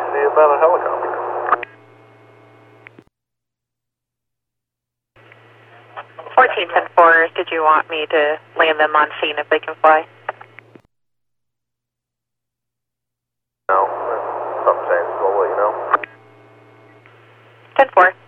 see about a helicopter. 1410-4, did you want me to land them on scene if they can fly? No, if something changes, we'll let you know. 10-4.